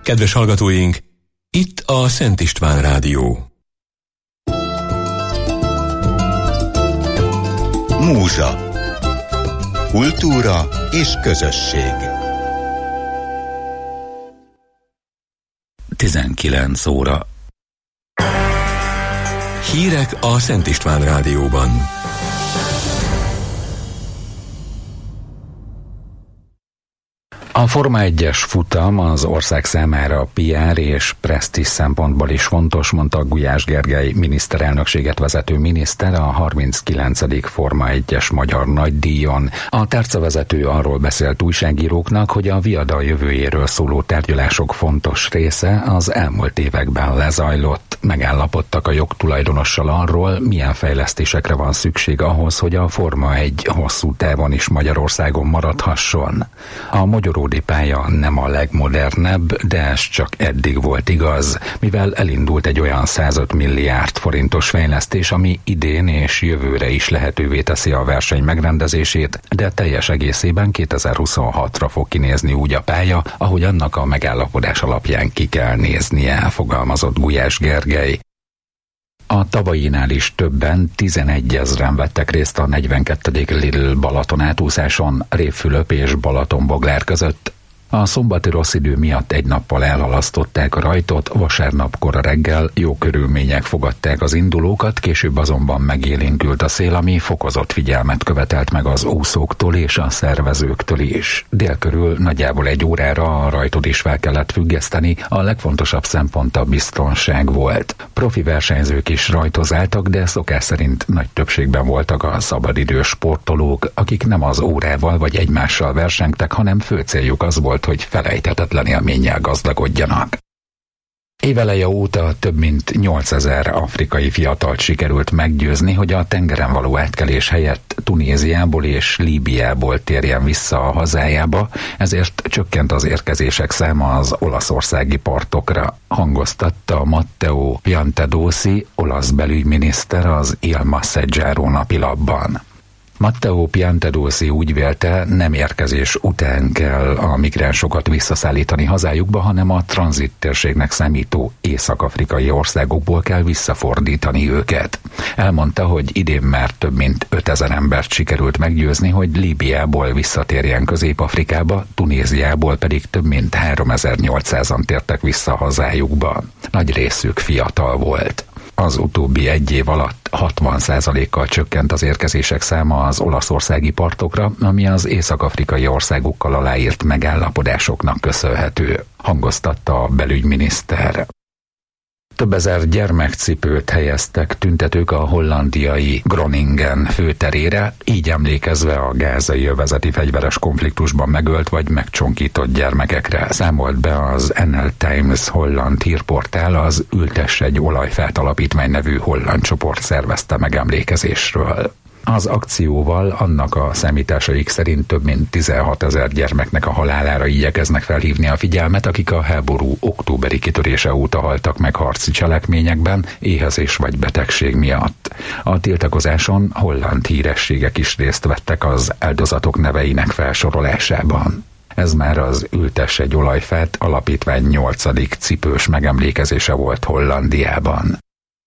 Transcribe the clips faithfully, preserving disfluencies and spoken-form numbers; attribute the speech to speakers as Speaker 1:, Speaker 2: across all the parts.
Speaker 1: Kedves hallgatóink, itt a Szent István Rádió.
Speaker 2: Múzsa. Kultúra és közösség.
Speaker 3: tizenkilenc óra.
Speaker 1: Hírek a Szent István Rádióban.
Speaker 3: A Forma egyes futam az ország számára pé er és presztízs szempontból is fontos, mondta Gulyás Gergely miniszterelnökséget vezető miniszter a harminckilencedik Forma egyes magyar nagydíjon. A tárcavezető arról beszélt újságíróknak, hogy a viadal jövőjéről szóló tárgyalások fontos része az elmúlt években lezajlott. Megállapodtak a jogtulajdonossal arról, milyen fejlesztésekre van szükség ahhoz, hogy a Forma egy hosszú távon is Magyarországon maradhasson. A Mogyoródi pálya nem a legmodernebb, de ez csak eddig volt igaz, mivel elindult egy olyan százöt milliárd forintos fejlesztés, ami idén és jövőre is lehetővé teszi a verseny megrendezését, de teljes egészében kétezer-huszonhatra fog kinézni úgy a pálya, ahogy annak a megállapodás alapján ki kell néznie, fogalmazott Gulyás Gergely. A tavalyinál is többen, tizenegyezren vettek részt a negyvenkettedik Lidl Balaton átúszáson Révfülöp és Balatonboglár között. A szombati rossz idő miatt egy nappal elhalasztották a rajtot, vasárnap kora reggel jó körülmények fogadták az indulókat, később azonban megélénkült a szél, ami fokozott figyelmet követelt meg az úszóktól és a szervezőktől is. Dél körül nagyjából egy órára a rajtot is fel kellett függeszteni, a legfontosabb szempont a biztonság volt. Profi versenyzők is rajtozáltak, de szokás szerint nagy többségben voltak a szabadidős sportolók, akik nem az órával vagy egymással versengtek, hanem fő céljuk az volt, hogy felejthetetlen élménnyel gazdagodjanak. Éveleje óta több mint nyolcezer afrikai fiatalt sikerült meggyőzni, hogy a tengeren való átkelés helyett Tunéziából és Líbiából térjen vissza a hazájába, ezért csökkent az érkezések száma az olaszországi partokra, hangoztatta Matteo Piantedosi, olasz belügyminiszter az Il Messaggero napilapban. Matteo Piantedosi úgy vélte, nem érkezés után kell a migránsokat visszaszállítani hazájukba, hanem a tranzit térségnek számító észak-afrikai országokból kell visszafordítani őket. Elmondta, hogy idén már több mint ötezer embert sikerült meggyőzni, hogy Líbiából visszatérjen Közép-Afrikába, Tunéziából pedig több mint háromezer-nyolcszázan tértek vissza hazájukba. Nagy részük fiatal volt. Az utóbbi egy év alatt hatvan százalékkal csökkent az érkezések száma az olaszországi partokra, ami az észak-afrikai országokkal aláírt megállapodásoknak köszönhető, hangoztatta a belügyminiszter. Több ezer gyermekcipőt helyeztek tüntetők a hollandiai Groningen főterére, így emlékezve a gázai övezeti fegyveres konfliktusban megölt vagy megcsonkított gyermekekre, számolt be az en el Times holland hírportál. Az Ültess egy olajfát alapítvány nevű holland csoport szervezte megemlékezésről. Az akcióval annak a számításaik szerint több mint tizenhatezer gyermeknek a halálára igyekeznek felhívni a figyelmet, akik a háború októberi kitörése óta haltak meg harci cselekményekben, éhezés vagy betegség miatt. A tiltakozáson holland hírességek is részt vettek az áldozatok neveinek felsorolásában. Ez már az Ültess egy olajfát alapítvány nyolcadik cipős megemlékezése volt Hollandiában.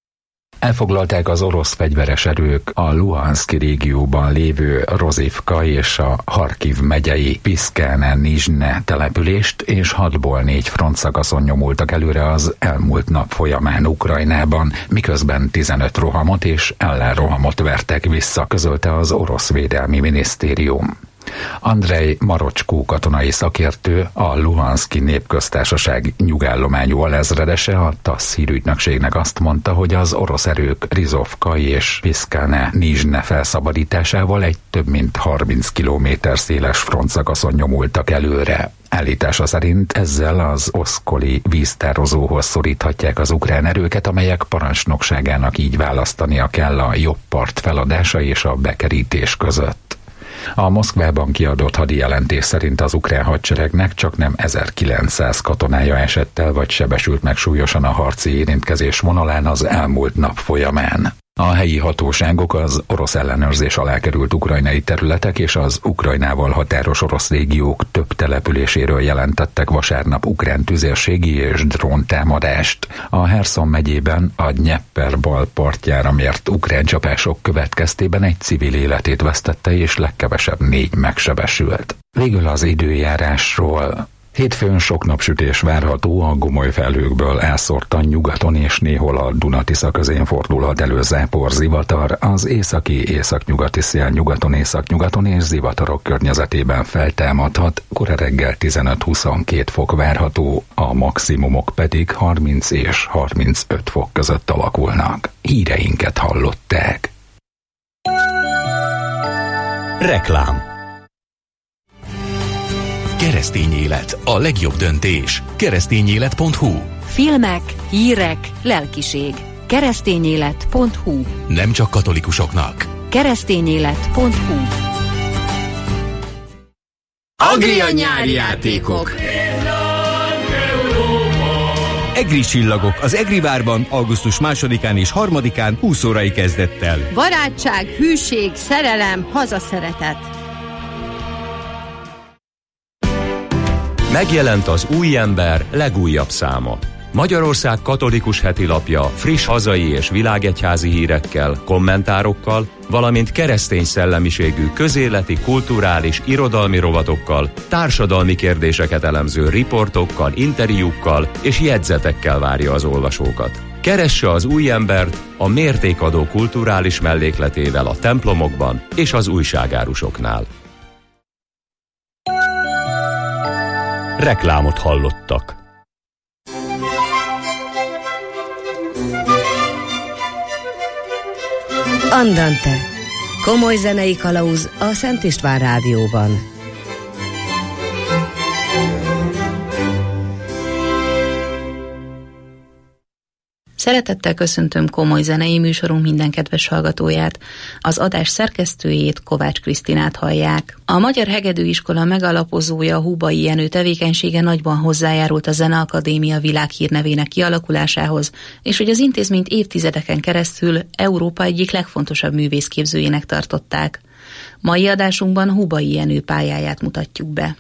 Speaker 3: Elfoglalták az orosz fegyveres erők a Luhanszki régióban lévő Rozivka és a Harkiv megyei Piszkáne-Nizsne települést, és hatból négy frontszakaszon nyomultak előre az elmúlt nap folyamán Ukrajnában, miközben tizenöt rohamot és ellenrohamot vertek vissza, közölte az orosz védelmi minisztérium. Andrej Marocskó katonai szakértő, a Luhanszki Népköztársaság nyugállományú alezredese a TASZ hírügynökségnek azt mondta, hogy az orosz erők Rizovka és Piszkáne-Nizsne felszabadításával egy több mint harminc kilométer széles frontszakaszon nyomultak előre. Állítása szerint ezzel az oszkoli víztározóhoz szoríthatják az ukrán erőket, amelyek parancsnokságának így választania kell a jobb part feladása és a bekerítés között. A Moszkvában kiadott hadijelentés szerint az ukrán hadseregnek csaknem ezerkilencszáz katonája esett el vagy sebesült meg súlyosan a harci érintkezés vonalán az elmúlt nap folyamán. A helyi hatóságok az orosz ellenőrzés alá került ukrajnai területek és az Ukrajnával határos orosz régiók több településéről jelentettek vasárnap ukrán tüzérségi és dróntámadást. A Herszon megyében a Dnyeper bal partjára mért ukrán csapások következtében egy civil életét vesztette és legkevesebb négy megsebesült. Végül az időjárásról. Hétfőn sok napsütés várható, a gomoly felhőkből elszórtan nyugaton és néhol a Duna-Tisza közén fordulhat elő zápor, zivatar, az északi északnyugati szél nyugaton északnyugaton és zivatarok környezetében feltámadhat, kora reggel tizenöt-huszonkét fok várható, a maximumok pedig harminc és harmincöt fok között alakulnak. Híreinket hallották.
Speaker 2: Reklám.
Speaker 1: Keresztény élet, a legjobb döntés. keresztényélet pont hu.
Speaker 4: Filmek, hírek, lelkiség. keresztényélet pont hu.
Speaker 1: Nem csak katolikusoknak.
Speaker 4: keresztényélet pont hu.
Speaker 5: Agria nyári játékok.
Speaker 2: Egri csillagok az Egrivárban augusztus másodikán és harmadikán húsz órai kezdettel.
Speaker 5: Barátság, hűség, szerelem, hazaszeretet.
Speaker 6: Megjelent az Új Ember legújabb száma. Magyarország katolikus hetilapja friss hazai és világegyházi hírekkel, kommentárokkal, valamint keresztény szellemiségű közéleti, kulturális, irodalmi rovatokkal, társadalmi kérdéseket elemző riportokkal, interjúkkal és jegyzetekkel várja az olvasókat. Keresse az Új Embert a mértékadó kulturális mellékletével a templomokban és az újságárusoknál.
Speaker 2: Reklámot hallottak.
Speaker 7: Andante. Komoly zenei kalauz a Szent István Rádióban.
Speaker 8: Szeretettel köszöntöm komoly zenei műsorunk minden kedves hallgatóját. Az adás szerkesztőjét, Kovács Krisztinát hallják. A Magyar Hegedűiskola megalapozója, Húbai Jenő tevékenysége nagyban hozzájárult a Zeneakadémia világhírnevének kialakulásához, és hogy az intézményt évtizedeken keresztül Európa egyik legfontosabb művészképzőjének tartották. Mai adásunkban Húbai Jenő pályáját mutatjuk be.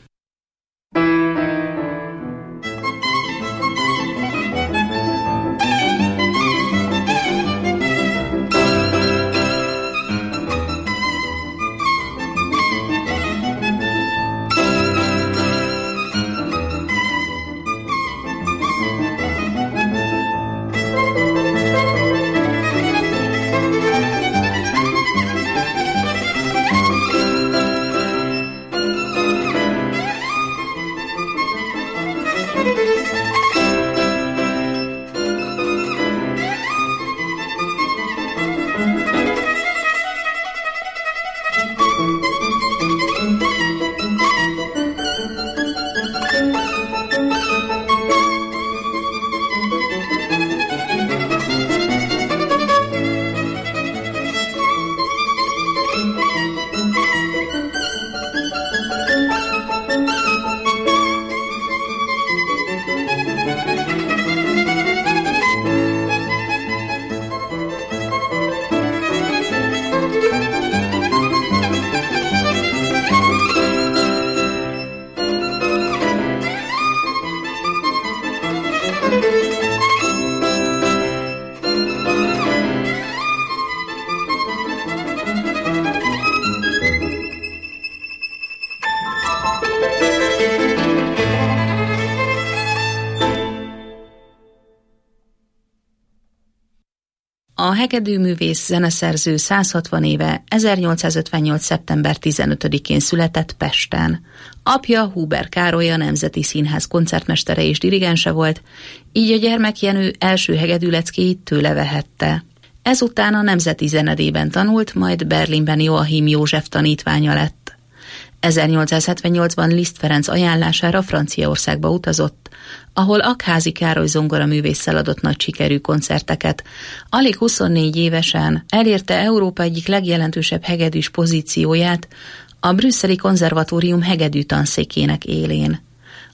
Speaker 8: A hegedűművész zeneszerző száz hatvan éve ezernyolcszázötvennyolc. szeptember tizenötödikén született Pesten. Apja Huber Károly a Nemzeti Színház koncertmestere és dirigense volt, így a gyermek Jenő első hegedűleckéit tőle vehette. Ezután a Nemzeti Zenedében tanult, majd Berlinben Joachim József tanítványa lett. ezernyolcszázhetvennyolcban Liszt Ferenc ajánlására Franciaországba utazott, ahol Aggházy Károly zongoraművésszel adott nagy sikerű koncerteket. Alig huszonnégy évesen elérte Európa egyik legjelentősebb hegedűs pozícióját a brüsszeli konzervatórium hegedű tanszékének élén.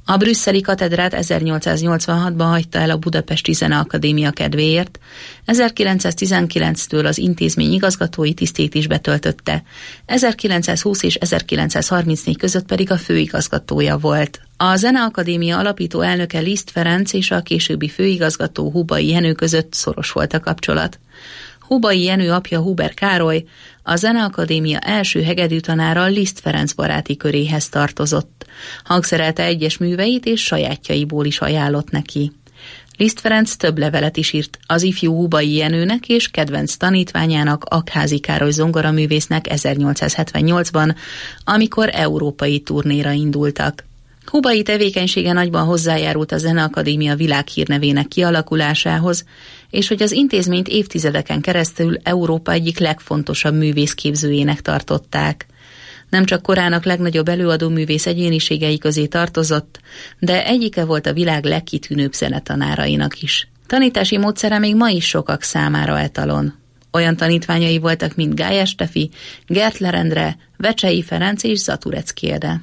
Speaker 8: A brüsszeli katedrát ezernyolcszáznyolcvanhatban hagyta el a Budapesti Zeneakadémia kedvéért, ezerkilencszáztizenkilenctől az intézmény igazgatói tisztét is betöltötte, ezerkilencszázhúsz és ezerkilencszázharmincnégy között pedig a főigazgatója volt. A Zeneakadémia alapító elnöke Liszt Ferenc és a későbbi főigazgató Hubai Jenő között szoros volt a kapcsolat. Hubai Jenő apja Huber Károly a Zeneakadémia első hegedűtanára Liszt Ferenc baráti köréhez tartozott. Hangszerelte egyes műveit és sajátjaiból is ajánlott neki. Liszt Ferenc több levelet is írt az ifjú Hubai Jenőnek és kedvenc tanítványának, Aggházy Károly zongoraművésznek ezernyolcszázhetvennyolcban, amikor európai turnéra indultak. Hubai tevékenysége nagyban hozzájárult a Zeneakadémia világhírnevének kialakulásához, és hogy az intézményt évtizedeken keresztül Európa egyik legfontosabb művészképzőjének tartották. Nem csak korának legnagyobb előadóművész egyéniségei közé tartozott, de egyike volt a világ legkitűnőbb zenetanárainak is. Tanítási módszere még ma is sokak számára etalon. Olyan tanítványai voltak, mint Gályás Stefi, Gertler Endre, Vecsei Ferenc és Zaturecki Ede.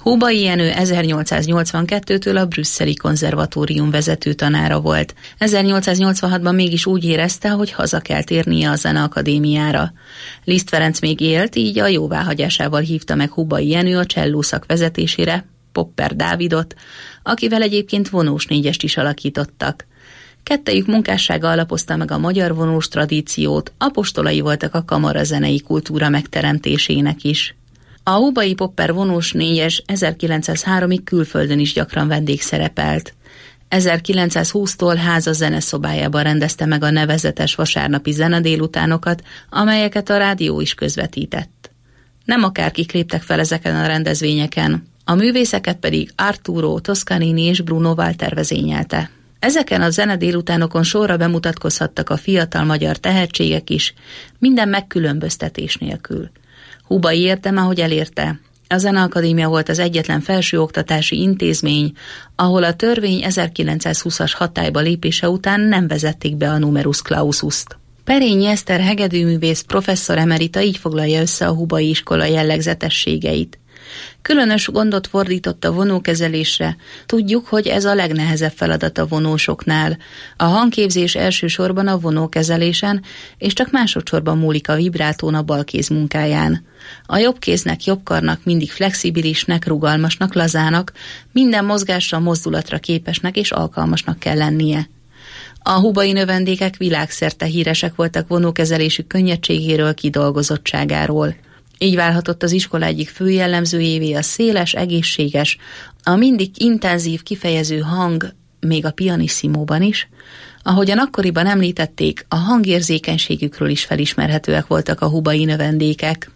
Speaker 8: Húbai Jenő ezernyolcszáznyolcvankettőtől a brüsszeli konzervatórium vezető tanára volt. ezernyolcszáznyolcvanhatban mégis úgy érezte, hogy haza kell térnie a Zeneakadémiára. Liszt Ferenc még élt, így a jóváhagyásával hívta meg Húbai Jenő a csellószak vezetésére Popper Dávidot, akivel egyébként vonós négyest is alakítottak. Kettejük munkássága alapozta meg a magyar vonós tradíciót, apostolai voltak a kamarazenei kultúra megteremtésének is. A Húbai Popper vonós négyes ezerkilencszázháromig külföldön is gyakran vendégszerepelt. ezerkilencszázhúsztól háza zeneszobájában rendezte meg a nevezetes vasárnapi zenedélutánokat, amelyeket a rádió is közvetített. Nem akárkik léptek fel ezeken a rendezvényeken, a művészeket pedig Arturo Toscanini és Bruno Walter vezényelte. Ezeken a zenedélutánokon sorra bemutatkozhattak a fiatal magyar tehetségek is, minden megkülönböztetés nélkül. Húbai érdeme, hogy elérte. A Zeneakadémia volt az egyetlen felsőoktatási intézmény, ahol a törvény ezerkilencszázhúszas hatályba lépése után nem vezették be a numerus clausust. Perényi Eszter hegedűművész professzor emerita így foglalja össze a Húbai iskola jellegzetességeit. Különös gondot fordított a vonókezelésre, tudjuk, hogy ez a legnehezebb feladat a vonósoknál. A hangképzés elsősorban a vonókezelésen, és csak másodszorban múlik a vibrátón a balkéz munkáján. A jobb kéznek, jobb karnak mindig flexibilisnek, rugalmasnak, lazának, minden mozgásra, mozdulatra képesnek és alkalmasnak kell lennie. A húbai növendékek világszerte híresek voltak vonókezelésük könnyedségéről, kidolgozottságáról. Így válhatott az iskola egyik fő jellemzőjévé a széles, egészséges, a mindig intenzív, kifejező hang, még a pianissimóban is. Ahogyan akkoriban említették, a hangérzékenységükről is felismerhetőek voltak a húbai növendékek.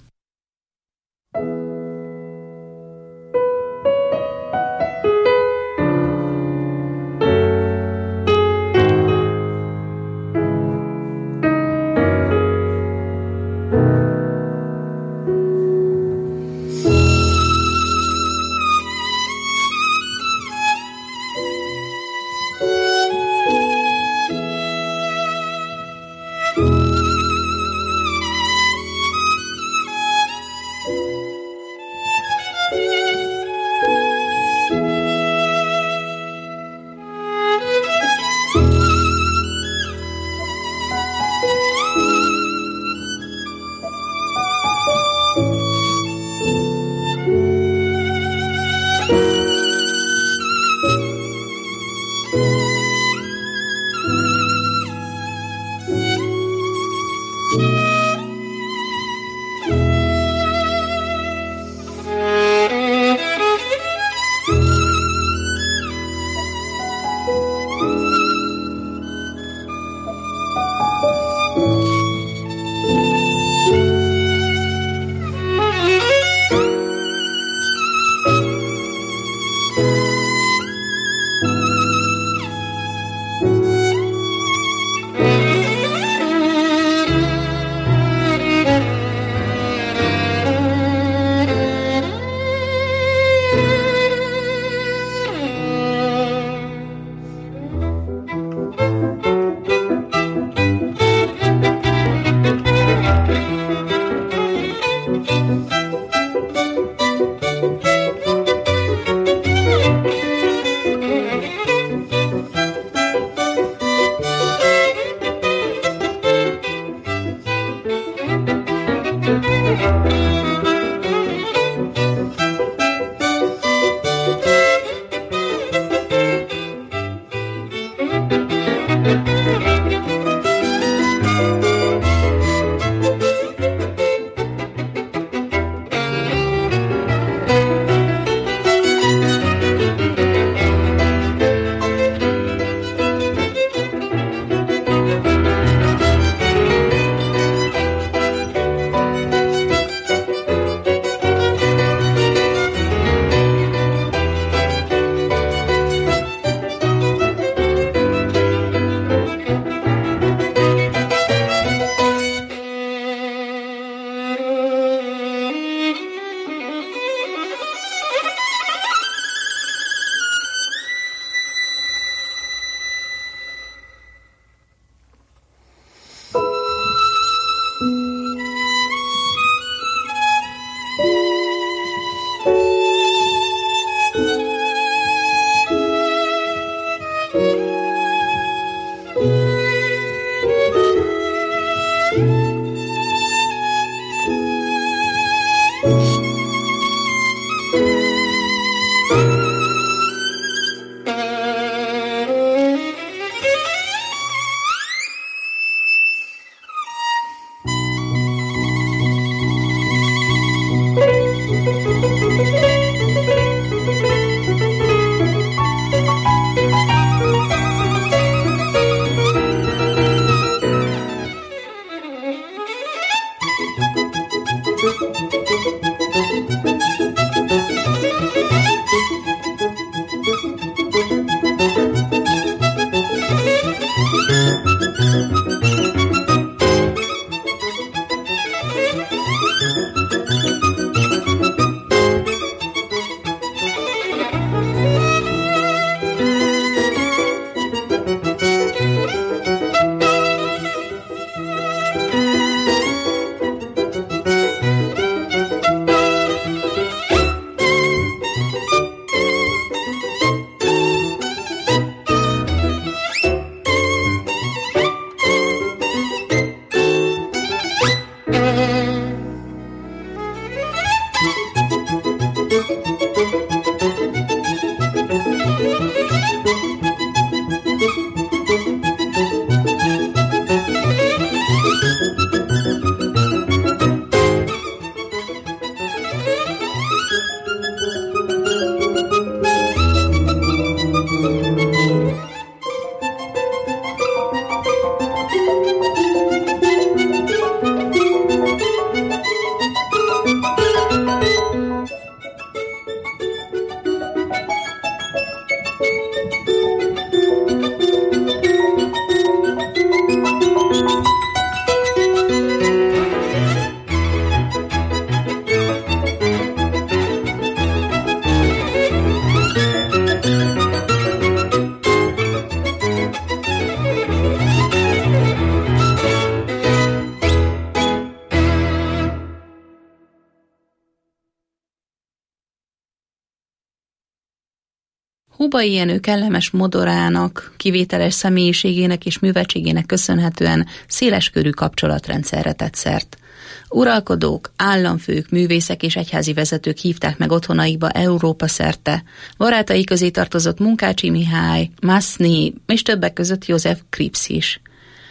Speaker 8: Hubay Jenő kellemes modorának, kivételes személyiségének és műveltségének köszönhetően széleskörű kapcsolatrendszerre tett szert. Uralkodók, államfők, művészek és egyházi vezetők hívták meg otthonaikba Európa szerte. Barátai közé tartozott Munkácsi Mihály, Masny és többek között József Kripsz is.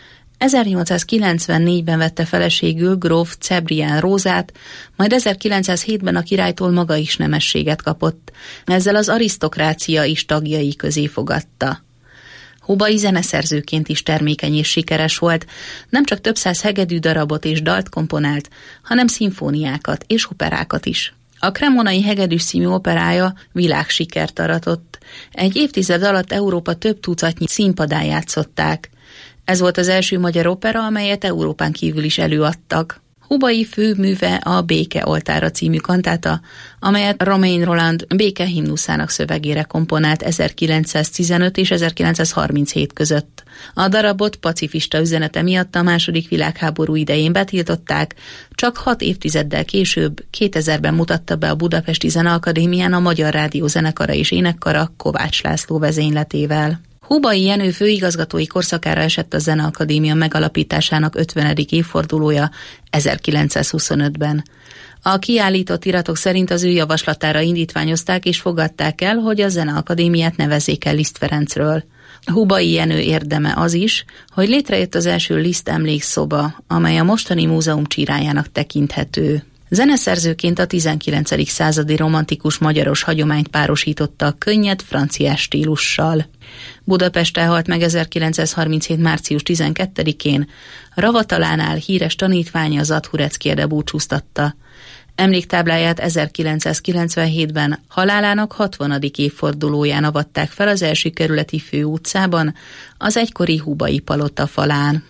Speaker 8: ezernyolcszázkilencvennégyben vette feleségül gróf Cebrián Rózát, majd ezerkilencszázhétben a királytól maga is nemességet kapott. Ezzel az arisztokrácia is tagjai közé fogadta. Hubay zeneszerzőként is termékeny és sikeres volt, nem csak több száz hegedű darabot és dalt komponált, hanem szimfóniákat és operákat is. A Cremonai Hegedűs című operája világsikert aratott. Egy évtized alatt Európa több tucatnyi színpadán játszották. Ez volt az első magyar opera, amelyet Európán kívül is előadtak. Hubay főműve a Béke oltára című kantáta, amelyet Romain Rolland békehimnuszának szövegére komponált ezerkilencszáztizenöt és ezerkilencszázharminchét között. A darabot pacifista üzenete miatt a második világháború idején betiltották, csak hat évtizeddel később, kétezerben mutatta be a Budapesti Zeneakadémián a Magyar Rádió zenekara és énekkara Kovács László vezényletével. Hubay Jenő főigazgatói korszakára esett a Zeneakadémia megalapításának ötvenedik évfordulója ezerkilencszázhuszonötben. A kiállított iratok szerint az ő javaslatára indítványozták és fogadták el, hogy a Zeneakadémiát nevezzék el Liszt Ferencről. Hubay Jenő érdeme az is, hogy létrejött az első Liszt emlékszoba, amely a mostani múzeum csírájának tekinthető. Zeneszerzőként a tizenkilencedik századi romantikus magyaros hagyományt párosította a könnyed franciás stílussal. Budapesten halt meg ezerkilencszázharminchét. március tizenkettedikén, Ravatalánál híres tanítványa Zadhurecki Ede búcsúztatta. Emléktábláját ezerkilencszázkilencvenhétben halálának hatvanadik évfordulóján avatták fel az első kerületi főutcában, az egykori Hubay palota falán.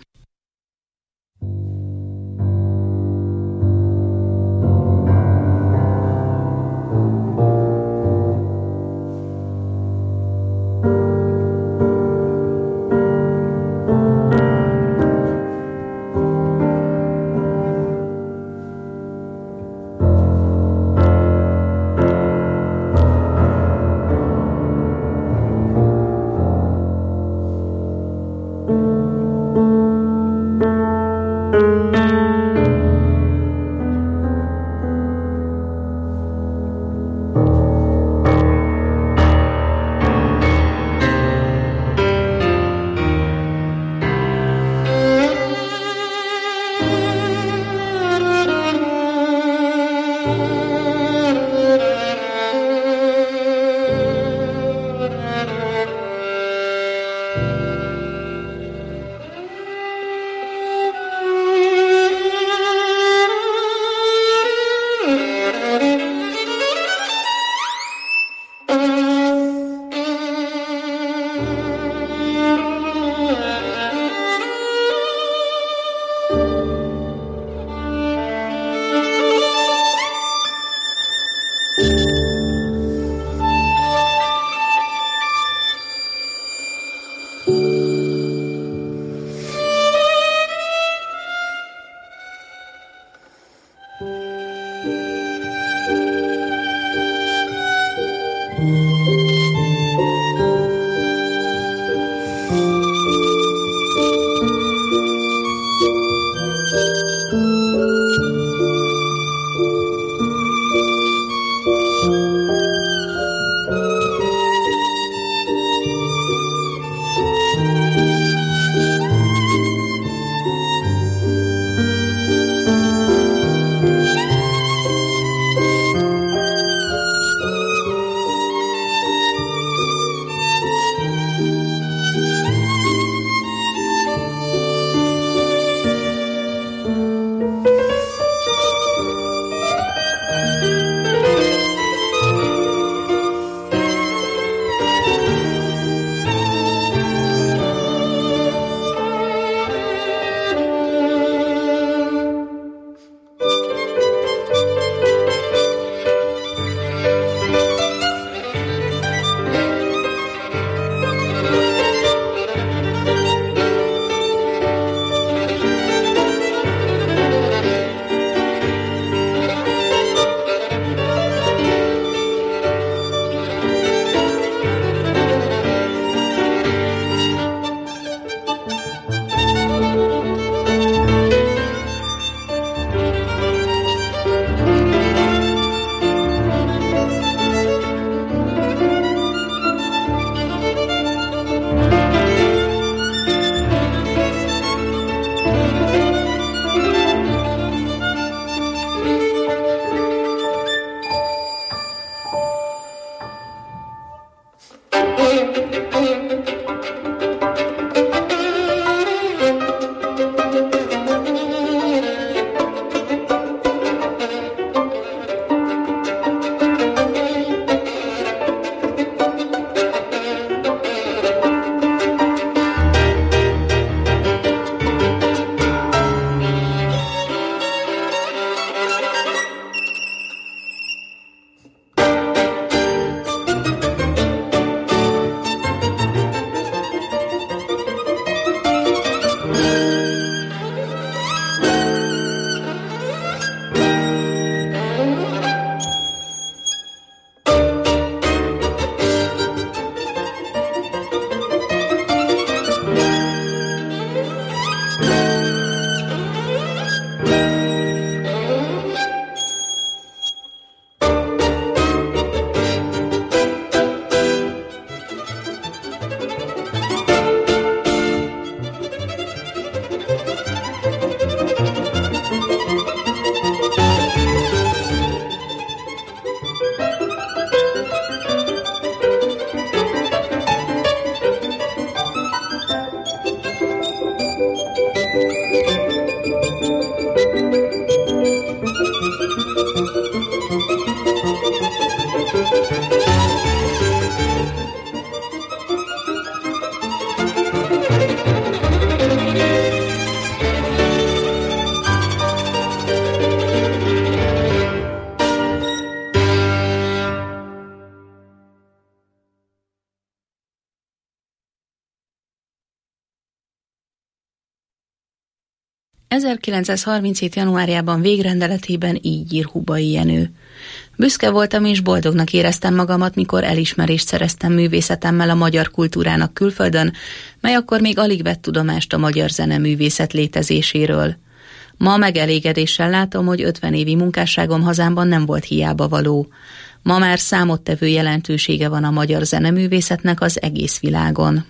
Speaker 9: Thank you.
Speaker 8: ezerkilencszázharminchét. januárjában végrendeletében így ír Hubai Jenő. Büszke voltam és boldognak éreztem magamat, mikor elismerést szereztem művészetemmel a magyar kultúrának külföldön, mely akkor még alig vett tudomást a magyar zeneművészet létezéséről. Ma megelégedéssel látom, hogy ötven évi munkásságom hazámban nem volt hiába való. Ma már számottevő jelentősége van a magyar zeneművészetnek az egész világon.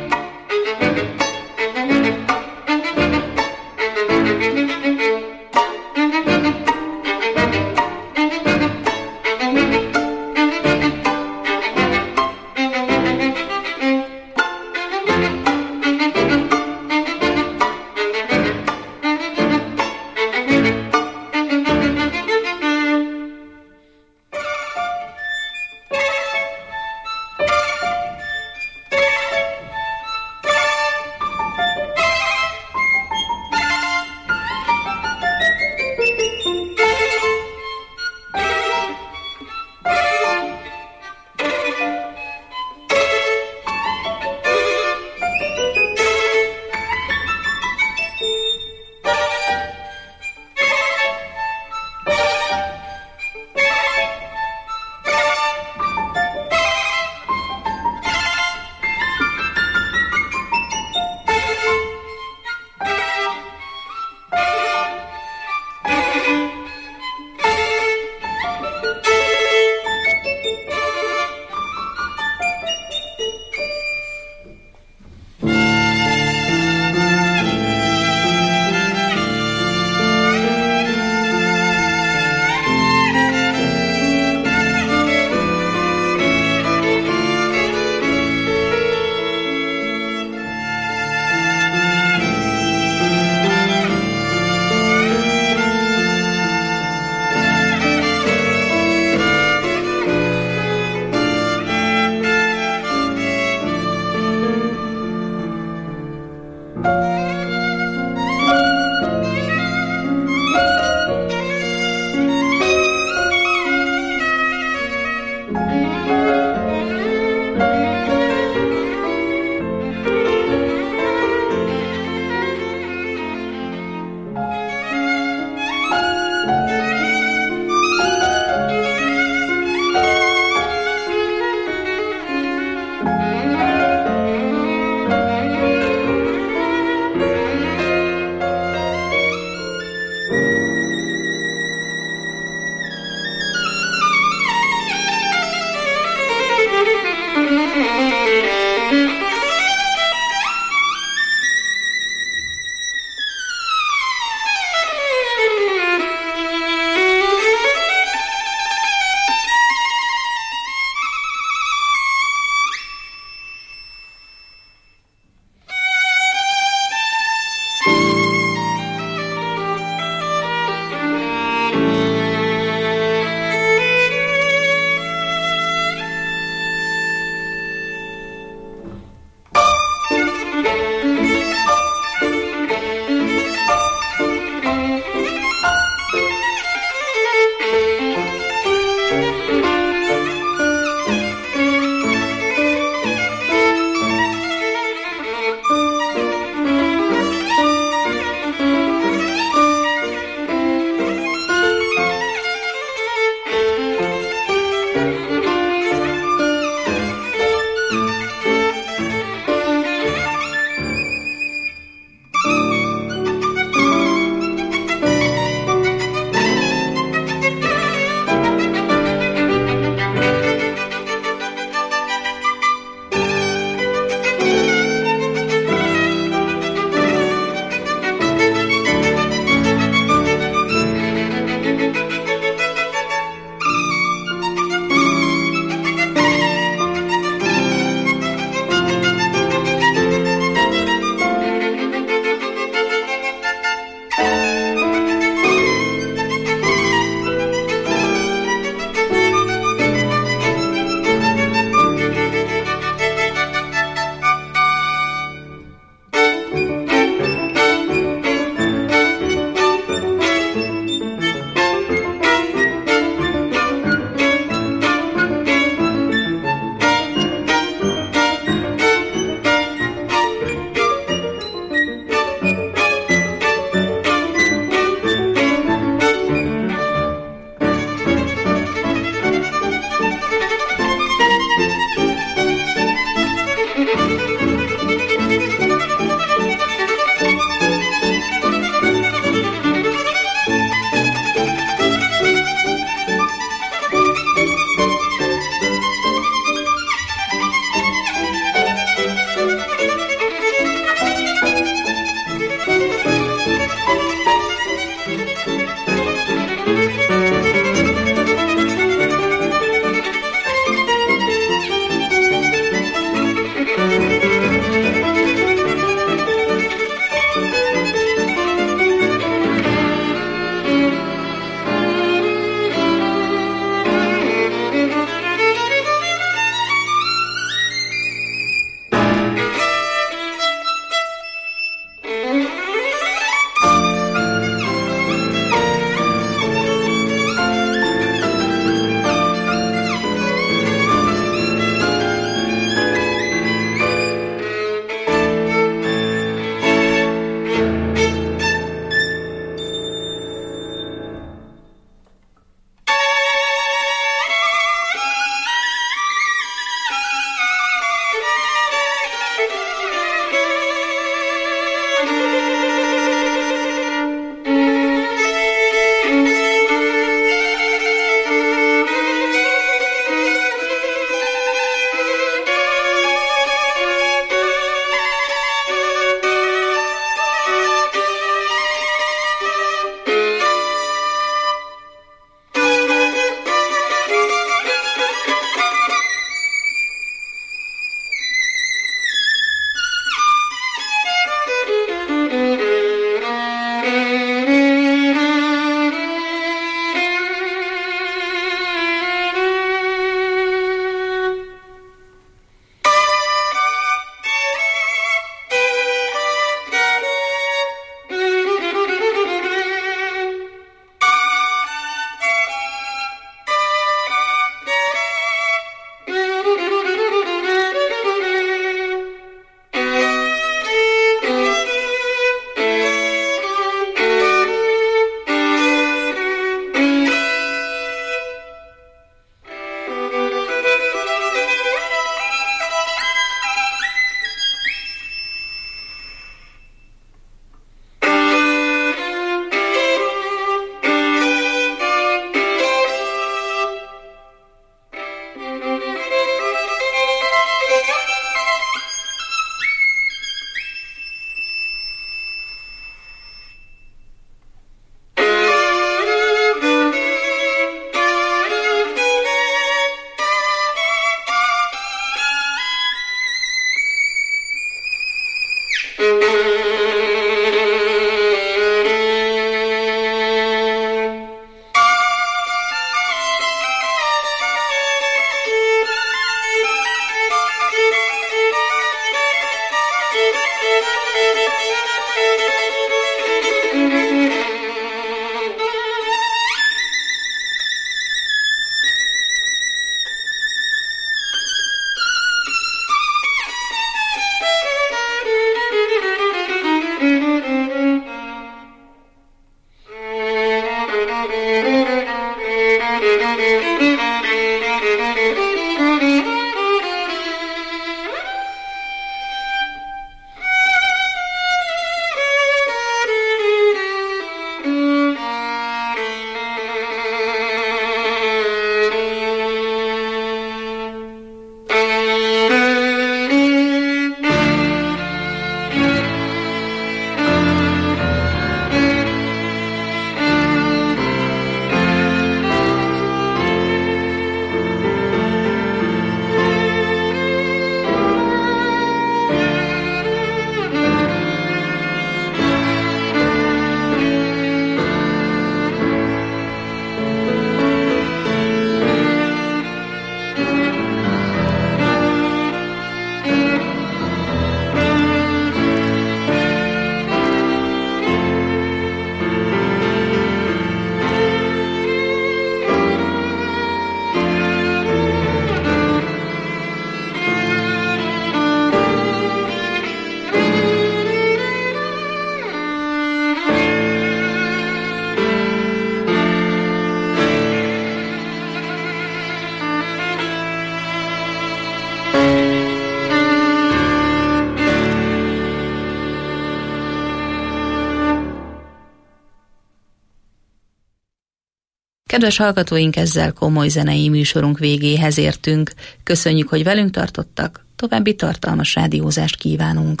Speaker 8: Kedves hallgatóink, ezzel komoly zenei műsorunk végéhez értünk. Köszönjük, hogy velünk tartottak, további tartalmas rádiózást kívánunk.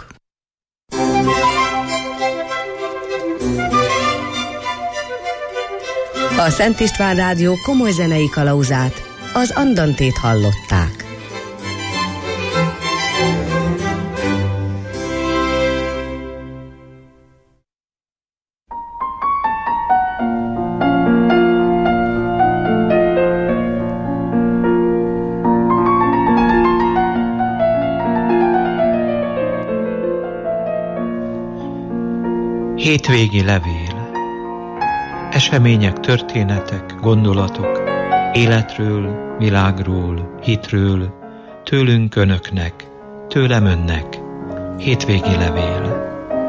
Speaker 7: A Szent István Rádió komoly zenei kalauzát, az Andantét hallották.
Speaker 9: Hétvégi levél. Események, történetek, gondolatok, életről, világról, hitről, tőlünk önöknek, tőlem önnek. Hétvégi levél.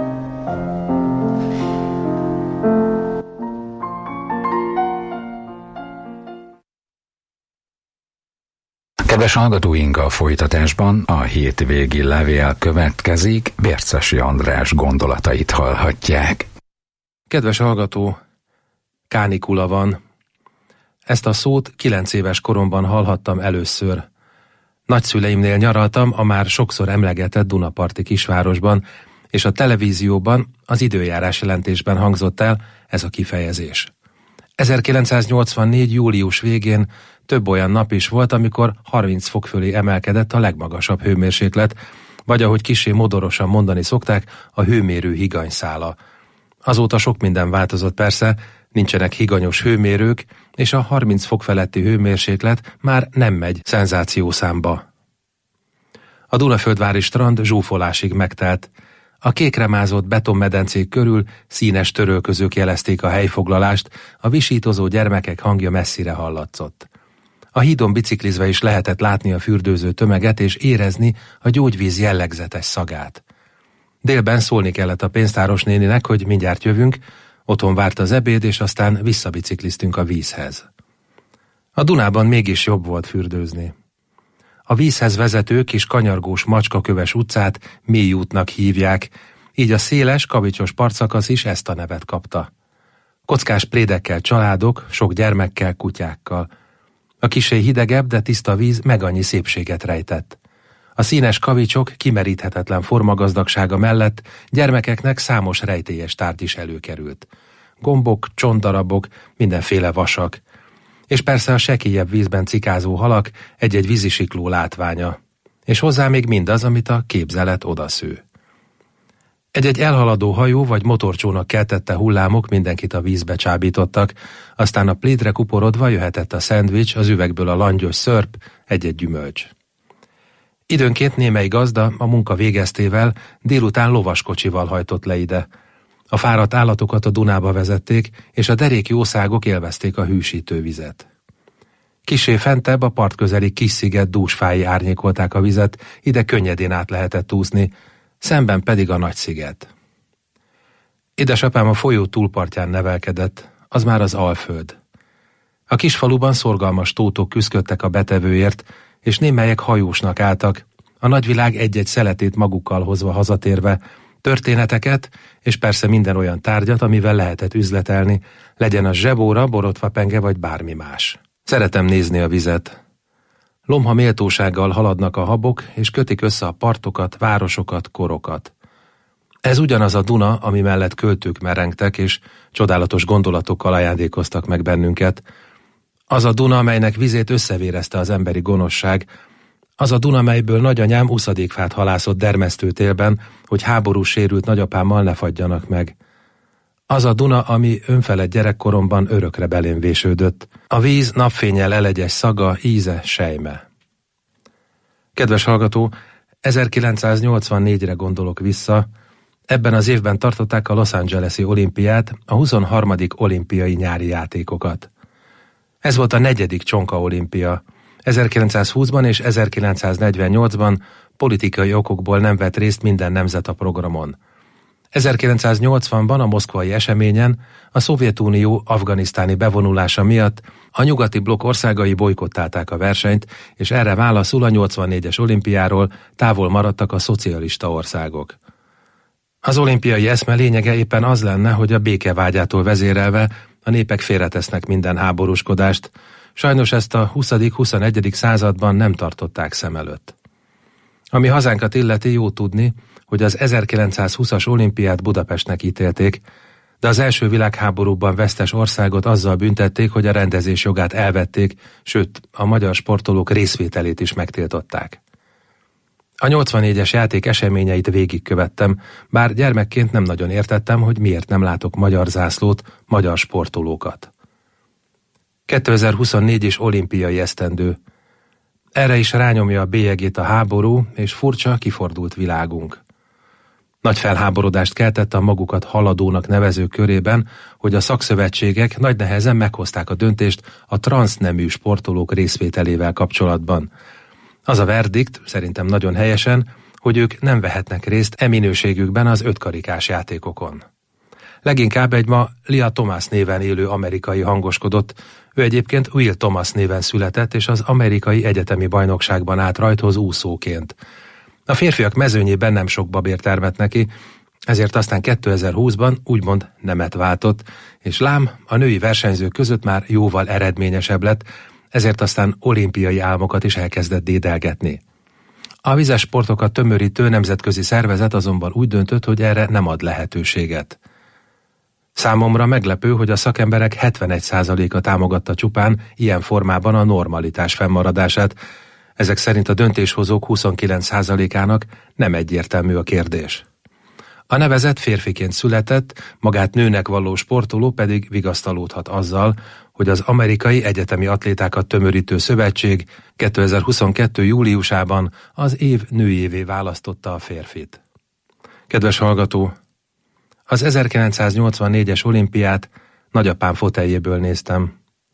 Speaker 3: Kedves hallgatóink, a folytatásban a hétvégi levél következik, Bércesi András gondolatait hallhatják.
Speaker 10: Kedves hallgató, kánikula van. Ezt a szót kilenc éves koromban hallhattam először. Nagyszüleimnél nyaraltam a már sokszor emlegetett Dunaparti kisvárosban, és a televízióban, az időjárás jelentésben hangzott el ez a kifejezés. ezerkilencszáznyolcvannégy. július végén több olyan nap is volt, amikor harminc fok fölé emelkedett a legmagasabb hőmérséklet, vagy ahogy kissé modorosan mondani szokták, a hőmérő higanyszála. Azóta sok minden változott persze, nincsenek higanyos hőmérők, és a harminc fok feletti hőmérséklet már nem megy szenzációszámba. A Dunaföldvári strand zsúfolásig megtelt. A kékremázott betonmedencék körül színes törölközők jelezték a helyfoglalást, a visítozó gyermekek hangja messzire hallatszott. A hídon biciklizve is lehetett látni a fürdőző tömeget és érezni a gyógyvíz jellegzetes szagát. Délben szólni kellett a pénztáros néninek, hogy mindjárt jövünk, otthon várt az ebéd, és aztán visszabicikliztünk a vízhez. A Dunában mégis jobb volt fürdőzni. A vízhez vezető kis kanyargós macskaköves utcát mély útnak hívják, így a széles, kavicsos partszakasz is ezt a nevet kapta. Kockás plédekkel családok, sok gyermekkel, kutyákkal. A kissé hidegebb, de tiszta víz meg annyi szépséget rejtett. A színes kavicsok kimeríthetetlen formagazdagsága mellett gyermekeknek számos rejtélyes tárgy is előkerült. Gombok, csontdarabok, mindenféle vasak. És persze a sekélyebb vízben cikázó halak, egy-egy vízisikló látványa. És hozzá még mindaz, amit a képzelet odasző. Egy-egy elhaladó hajó vagy motorcsónak keltette hullámok mindenkit a vízbe csábítottak, aztán a plédre kuporodva jöhetett a szendvics, az üvegből a langyos szörp, egy-egy gyümölcs. Időnként némely gazda a munka végeztével délután lovaskocsival hajtott le ide. A fáradt állatokat a Dunába vezették, és a derék jószágok élvezték a hűsítő vizet. Kissé fentebb a partközeli kis sziget dúsfái árnyékolták a vizet, ide könnyedén át lehetett úszni, szemben pedig a nagy sziget. Édesapám a folyó túlpartján nevelkedett, az már az Alföld. A kisfaluban szorgalmas tótok küszködtek a betevőért, és némelyek hajósnak álltak, a nagyvilág egy-egy szeletét magukkal hozva hazatérve, történeteket, és persze minden olyan tárgyat, amivel lehetett üzletelni, legyen az zsebóra, borotvapenge vagy bármi más. Szeretem nézni a vizet. Lomha méltósággal haladnak a habok, és kötik össze a partokat, városokat, korokat. Ez ugyanaz a Duna, ami mellett költők merengtek, és csodálatos gondolatokkal ajándékoztak meg bennünket. Az a Duna, amelynek vizét összevérezte az emberi gonoszság, az a Duna, melyből nagyanyám uszadékfát halászott dermesztőtélben, hogy háborús sérült nagyapámmal ne fagyjanak meg. Az a Duna, ami önfelett gyerekkoromban örökre belém vésődött. A víz napfénnyel elegyes szaga, íze, sejme. Kedves hallgató, ezerkilencszáznyolcvannégyre gondolok vissza. Ebben az évben tartották a Los Angeles-i olimpiát, a huszonharmadik olimpiai nyári játékokat. Ez volt a negyedik csonka olimpia. ezerkilencszázhúszban és ezerkilencszáznegyvennyolcban politikai okokból nem vett részt minden nemzet a programon. ezerkilencszáznyolcvanban a moszkvai eseményen a Szovjetunió afganisztáni bevonulása miatt a nyugati blokk országai bojkottálták a versenyt, és erre válaszul a nyolcvannégyes olimpiáról távol maradtak a szocialista országok. Az olimpiai eszme lényege éppen az lenne, hogy a békevágyától vezérelve a népek félretesznek minden háborúskodást. Sajnos ezt a huszadik-huszonegyedik században nem tartották szem előtt. Ami hazánkat illeti, jó tudni, hogy az ezerkilencszázhúszas olimpiát Budapestnek ítélték, de az első világháborúban vesztes országot azzal büntették, hogy a rendezés jogát elvették, sőt, a magyar sportolók részvételét is megtiltották. A nyolcvannégyes játék eseményeit végigkövettem, bár gyermekként nem nagyon értettem, hogy miért nem látok magyar zászlót, magyar sportolókat. kétezer-huszonnégy is olimpiai esztendő. Erre is rányomja a bélyegét a háború, és furcsa, kifordult világunk. Nagy felháborodást keltett a magukat haladónak nevező körében, hogy a szakszövetségek nagy nehezen meghozták a döntést a transznemű sportolók részvételével kapcsolatban. Az a verdikt, szerintem nagyon helyesen, hogy ők nem vehetnek részt e minőségükben az ötkarikás játékokon. Leginkább egy ma Lia Thomas néven élő amerikai hangoskodott, ő egyébként Will Thomas néven született, és az amerikai egyetemi bajnokságban állt rajthoz úszóként. A férfiak mezőnyében nem sok babér termett neki, ezért aztán kétezer-húszban úgymond nemet váltott, és lám, a női versenyzők között már jóval eredményesebb lett, ezért aztán olimpiai álmokat is elkezdett dédelgetni. A vizes sportokat tömörítő nemzetközi szervezet azonban úgy döntött, hogy erre nem ad lehetőséget. Számomra meglepő, hogy a szakemberek hetvenegy százaléka támogatta csupán ilyen formában a normalitás fennmaradását. Ezek szerint a döntéshozók huszonkilenc százalékának nem egyértelmű a kérdés. A nevezett férfiként született, magát nőnek valló sportoló pedig vigasztalódhat azzal, hogy az amerikai egyetemi atlétákat tömörítő szövetség kétezer-huszonkettő júliusában az év nőjévé választotta a férfit. Kedves hallgató! Az ezerkilencszáznyolcvannégyes olimpiát nagyapám foteljéből néztem.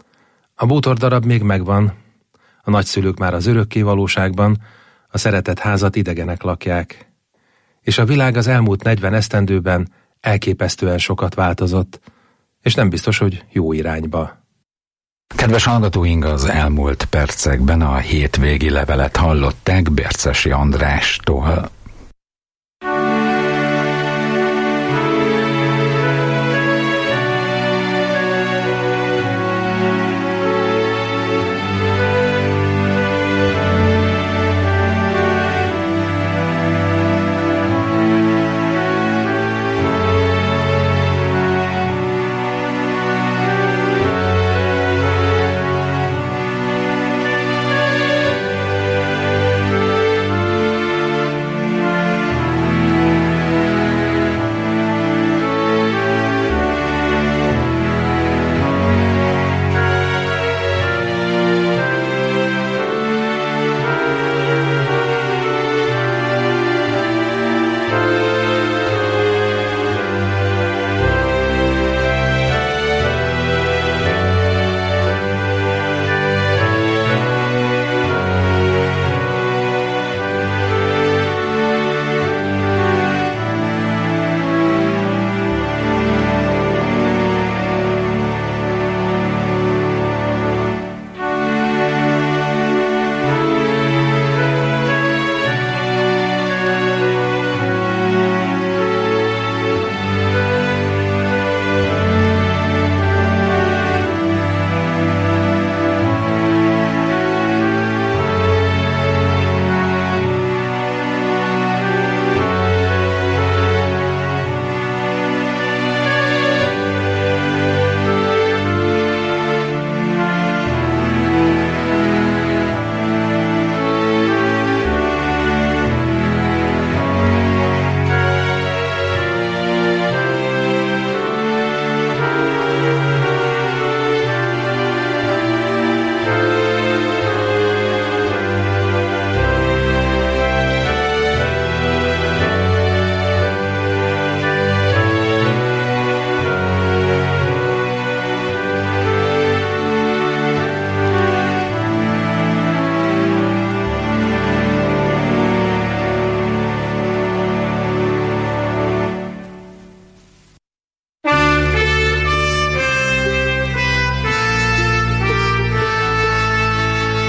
Speaker 10: A bútordarab még megvan, a nagyszülők már az örökké valóságban, a szeretett házat idegenek lakják. És a világ az elmúlt negyven esztendőben elképesztően sokat változott, és nem biztos, hogy jó irányba.
Speaker 3: Kedves hallgatóink, az elmúlt percekben a hétvégi levelet hallották Bércesi Andrástól.